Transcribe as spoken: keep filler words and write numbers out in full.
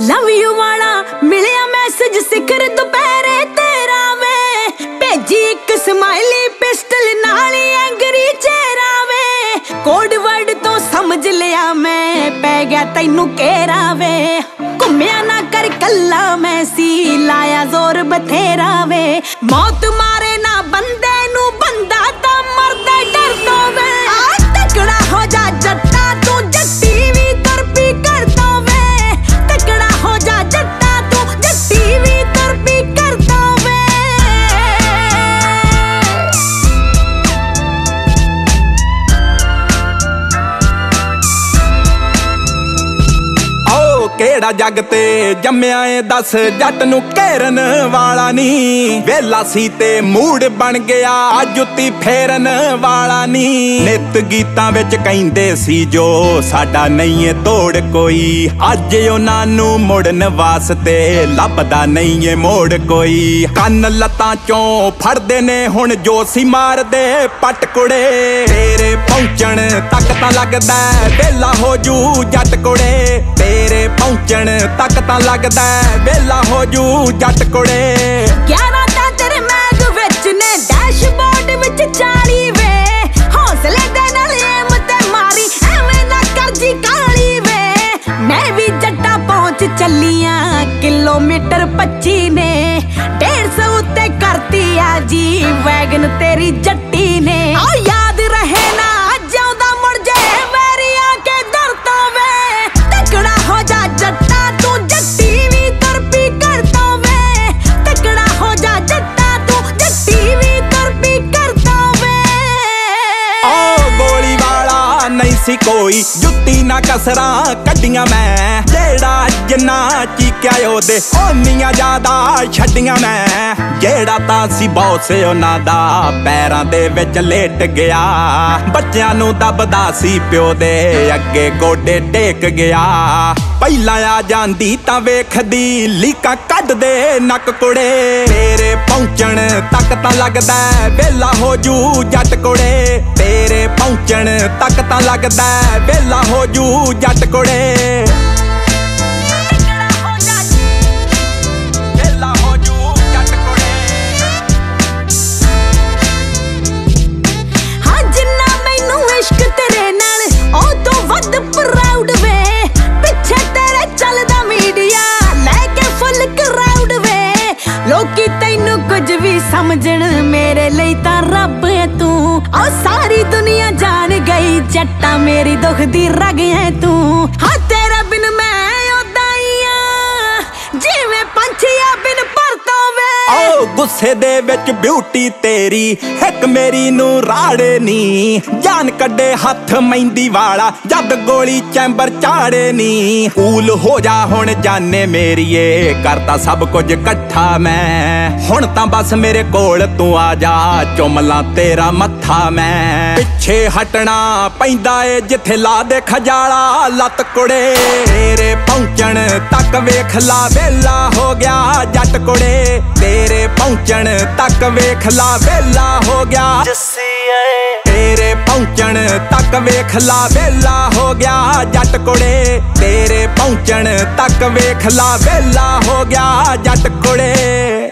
Love you ਵਾਲਾ ਮਿਲਿਆ message ਸਿਖਰ ਦੁਪਹਿਰੇ ਤੇਰਾ ਵੇ, ਭੇਜੀ ਇੱਕ ਸਮਾਈਲੀ ਪਿਸਟਲ ਨਾਲ ਐਂਗਰੀ ਚਿਹਰਾ ਵੇ, ਕੋਡ ਵਰਡ ਤੋਂ ਸਮਝ ਲਿਆ ਮੈਂ ਪੈ ਗਿਆ ਤੈਨੂੰ ਘੇਰਾ ਵੇ, ਘੁੰਮਿਆ ਨਾ ਕਰ ਕੱਲਾ ਮੈਂ ਸੀ ਲਾਇਆ ਜ਼ੋਰ ਬਥੇਰਾ ਵੇ, ਮੌਤ ਮਾਰੇ ਨਾ ਬੰਦੇ ਨੂੰ ਬੰਦਾ ਤਾਂ ਮਰਦਾ ਡਰ ਤੋਂ ਵੇ, ਆ ਤਕੜਾ ਹੋ ਜਾ ਜੱਟਾ ਤੂੰ ਜੱਟੀ ਵੀ ਤਰਪੀ ਕਰਦਾ ਵੇ, ਤਕੜਾ ਹੋ ਜਾ ਜੱਟਾ ਤੂੰ ਜੱਟੀ ਵੀ ਤਰਪੀ ਕਰਦਾ ਵੇ। ਕਿਹੜਾ ਜੱਗ ਤੇ ਜੰਮਿਆ ਏ ਦੱਸ ਜੱਟ ਨੂੰ ਘੇਰਨ ਵਾਲਾ ਨੀ, ਵੇਲਾ ਸੀ ਤੇ ਮੂਡ ਬਣ ਗਿਆ ਜੁੱਤੀ ਫੇਰਨ ਵਾਲਾ ਨੀ, ਨਿਤ ਗੀਤਾਂ ਵਿੱਚ ਕਹਿੰਦੇ ਸੀ ਜੋ ਸਾਡਾ ਨਹੀਂ ਏ ਤੋੜ ਕੋਈ, ਅੱਜ ਉਹਨਾਂ ਨੂੰ ਮੁੜਨ ਵਾਸਤੇ ਲੱਭਦਾ ਨਹੀਂ ਏ ਮੋੜ ਕੋਈ, ਕੰਨ ਲੱਤਾਂ ਚੋਂ ਫੜਦੇ ਨੇ ਹੁਣ ਜੋ ਸੀ ਮਾਰਦੇ ਪੱਟ ਕੁੜੇ, ਤੇਰੇ ਪਹੁੰਚਣ ਤੱਕ ਤਾਂ ਲੱਗਦਾ ਵੇਲਾ ਹੋ ਜੂ ਜੱਟ ਕੁੜੇ, ਤੇਰੇ ਪਹੁੰਚਣ ਤੱਕ ਤਾਂ ਲੱਗਦਾ ਵੇਲਾ ਹੋ ਜੂ ਜੱਟ ਕੁੜੇ। ਗਿਆਰਾਂ ਤਾਂ ਤੇਰੇ ਮੈਗ ਵਿੱਚ ਨੇ ਡੈਸ਼ਬੋਰਡ ਵਿੱਚ ਚਾਲੀ ਵੇ, ਹੌਸਲੇ ਦੇ ਨਾਲ ਏਮ ਤੇ ਮਾਰੀ ਐਵੇਂ ਨਾ ਕਰਜੀ ਕਾਲੀ ਵੇ, ਮੈਂ ਵੀ ਜੱਟਾ ਪਹੁੰਚ ਚੱਲੀਆਂ ਕਿਲੋਮੀਟਰ ਪੱਚੀ ਨੇ, ਡੇਢ ਸੌ ਉੱਤੇ ਕਰਤੀ ਆ ਜੀ ਵੈਗਨ ਤੇਰੀ ਜੱਟੀ ਨੇ, ਆ ਯਾਦ ਰਹੇ ਨਾ ਜਿਉਂਦਾ ਮੁੜ ਜੇ ਵੈਰੀਆਂ ਕੇ ਦਰ ਤੋਂ ਵੇ, ਤਕੜਾ ਹੋ ਜਾ ਜੱਟਾ ਤੂੰ ਜੱਟੀ ਵੀ ਤਰਪੀ ਕਰਦਾ ਵੇ, ਤਕੜਾ ਹੋ ਜਾ ਜੱਟਾ ਤੂੰ ਜੱਟੀ ਵੀ ਤਰਪੀ ਕਰਦਾ ਵੇ। ਓ ਗੋਲੀ ਵਾਲਾ ਨਹੀਂ ਸੀ ਕੋਈ ਜੁੱਤੀ ਨਾ ਕਸਰਾਂ ਕੱਢੀਆਂ ਮੈਂ, ਜਿਹੜਾ ਜਿੰਨਾ ਚੀਕਿਆ ਉਹਦੇ ਓਨੀਆਂ ਜ਼ਿਆਦਾ ਛੱਡੀਆਂ ਮੈਂ, ਜਿਹੜਾ ਤਾਂ ਸੀ ਬੌਸ ਉਹਨਾਂ ਦਾ ਪੈਰਾਂ ਦੇ ਵਿੱਚ ਲੇਟ ਗਿਆ, ਬੱਚਿਆਂ ਨੂੰ ਦੱਬਦਾ ਸੀ ਪਿਓ ਦੇ ਅੱਗੇ ਗੋਡੇ ਟੇਕ ਗਿਆ, ਪਹਿਲਾਂ ਆ ਜਾਂਦੀ ਤਾਂ ਵੇਖਦੀ ਲੀਕਾਂ ਕੱਢਦੇ ਨੱਕ ਕੁੜੇ, ਤੇਰੇ ਪਹੁੰਚਣ ਤੱਕ ਤਾਂ ਲੱਗਦਾ ਵੇਲਾ ਹੋ ਜੂ ਜੱਟ ਕੁੜੇ, ਤੇਰੇ ਪਹੁੰਚਣ ਤੱਕ ਤਾਂ ਲੱਗਦਾ ਵੇਲਾ ਹੋ ਜੂ ਜੱਟ ਕੁੜੇ। ਲੋਕੀ ਤੈਨੂੰ ਕੁਝ ਵੀ ਸਮਝਣ ਮੇਰੇ ਲਈ ਤਾਂ ਰੱਬ ਹੈ ਤੂੰ, ਆ ਸਾਰੀ ਦੁਨੀਆ ਜਾਣ ਗਈ ਜੱਟਾ ਮੇਰੀ ਦੁੱਖ ਦੀ ਰਗ ਹੈ ਤੂੰ, ਹਾਂ ਤੇਰੇ ਬਿਨ ਮੈਂ ਉਦਾਂ ਹੀ ਆ ਜਿਵੇਂ ਪੰਛੀਆਂ ਬਿਨ ਪਰਤੋਂ ਵੇ। ਓ ਗੁੱਸੇ ਦੇ ਵਿੱਚ ਬਿਊਟੀ ਤੇਰੀ ਇੱਕ ਮੇਰੀ ਨੂੰ ਰਾੜੇ ਨੀ, ਜਾਨ ਕੱਢੇ ਹੱਥ ਮਹਿੰਦੀ ਵਾਲਾ ਜਦ ਗੋਲੀ ਚੈਂਬਰ ਚਾੜੇ ਨੀ, ਕੂਲ ਹੋ ਜਾ ਹੁਣ ਜਾਨੇ ਮੇਰੀਏ ਕਰਤਾ ਸਭ ਕੁਝ ਇਕੱਠਾ ਮੈਂ, ਹੁਣ ਤਾਂ ਬਸ ਮੇਰੇ ਕੋਲ ਤੂੰ ਆ ਜਾ ਚੁੰਮਲਾਂ ਤੇਰਾ ਮੱਥਾ ਮੈਂ, ਪਿੱਛੇ ਹਟਣਾ ਪੈਂਦਾ ਏ ਜਿੱਥੇ ਲਾ ਦੇ ਖਜਾਲਾ ਲੱਤ ਕੁੜੇ, ਤੇਰੇ ਪਹੁੰਚਣ ਤੱਕ ਵੇਖ ਲਾ ਵੇਲਾ ਹੋ ਗਿਆ ਜੱਟ ਕੁੜੇ, ਤੇਰੇ ਪਹੁੰਚਣ ਤੱਕ ਵੇਖ ਲਾ ਵੇਲਾ ਹੋ ਗਿਆ ਜੱਸੀਏ, ਤੇਰੇ ਪਹੁੰਚਣ ਤੱਕ ਵੇਖ ਲਾ ਵੇਲਾ ਹੋ ਗਿਆ ਜੱਟ ਕੁੜੇ, ਤੇਰੇ ਪਹੁੰਚਣ ਤੱਕ ਵੇਖ ਲਾ ਵੇਲਾ ਹੋ ਗਿਆ ਜੱਟ ਕੁੜੇ।